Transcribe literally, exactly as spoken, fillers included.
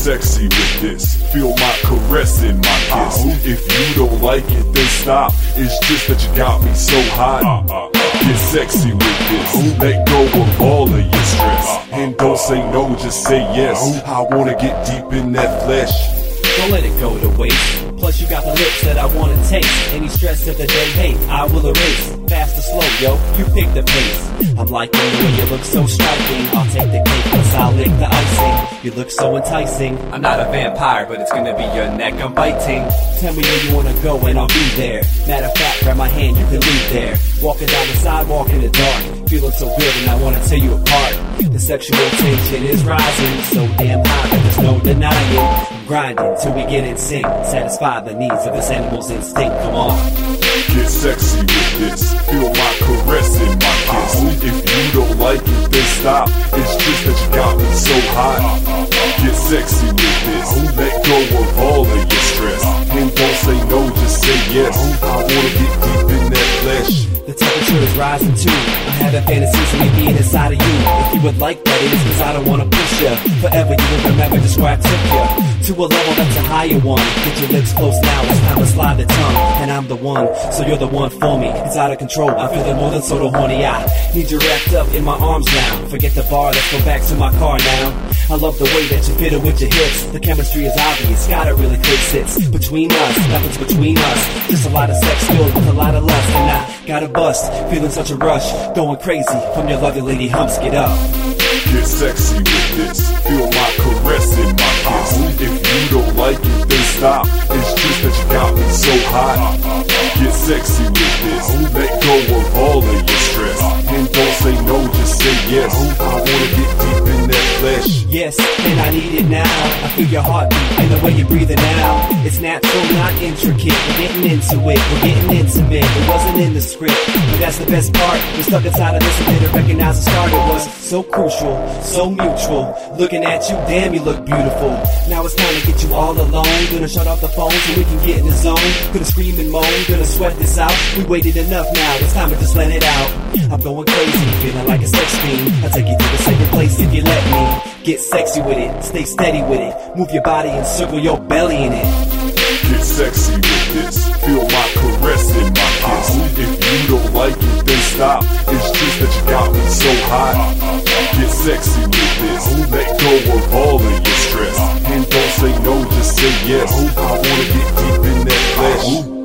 sexy with this, feel my caress in my kiss. If you don't like it, then stop. It's just that you got me so hot. Get sexy with this, let go of all of your stress. And don't say no, just say yes. I wanna get deep in that flesh. Don't let it go to waste. Plus you got the lips that I wanna taste. Any stress of the day, hey, I will erase. Fast or slow, yo, you pick the pace. I'm liking the way you look so striking. I'll take the cake, plus I'll lick the icing. You look so enticing. I'm not a vampire, but it's gonna be your neck I'm biting. Tell me where you wanna go and I'll be there. Matter of fact, grab my hand, you can leave there. Walking down the sidewalk in the dark, feeling so good and I wanna tear you apart. The sexual tension is rising, so damn high that there's no denying. Grinding till we get in sync, satisfy the needs of this animal's instinct. Come on. Get sexy with this, feel my caress in my kiss. If you don't like it, then stop. It's just that you got me so hot. Get sexy with this, let go of all of your stress. And don't say no, just say yes. I wanna get deep in that flesh. The temperature is rising too. I have a fantasy of me being inside of you. If you would like that, it is cause I don't wanna push ya. Forever you will remember just where I took ya. To a level that's a higher one. Get your lips close now, it's time to slide the tongue. And I'm the one, so you're the one for me. It's out of control, I'm feeling more than sort of horny. I need you wrapped up in my arms now. Forget the bar, let's go back to my car now. I love the way that you fit it with your hips. The chemistry is obvious, got it really clear. Sits between us, nothing's between us. Just a lot of sex filled with a lot of lust. And I gotta bust, feeling such a rush. Going crazy from your lovely lady humps, get up. Get sexy with this, feel my caress in my kiss. If you don't like it, then stop. It's just that you got me so hot. Get sexy with this, let go of all of your stress. And don't say no, just say yes. I wanna get deep in that flesh. Yes, and I need it now. I feel your heartbeat and the way you're breathing out. It's natural, not intricate. We're getting into it, we're getting intimate. It wasn't in the script, but that's the best part. We're stuck inside of this and didn't recognize the start. It was so crucial, so mutual. Looking at you, damn, you look beautiful. Now it's time to get you all alone. Gonna shut off the phone so we can get in the zone. Gonna scream and moan, gonna sweat this out. We waited enough now, it's time to just let it out. I'm going crazy, feeling like a sex fiend. I'll take you to the sacred place if you let me. Get sexy with it, stay steady with it. Move your body and circle your belly in it. Get sexy with this, feel my caress in my kiss. If you don't like it, then stop. It's just that you got me so hot. Get sexy with this, let go of all of your stress. And don't say no, just say yes. I wanna get deep in that flesh.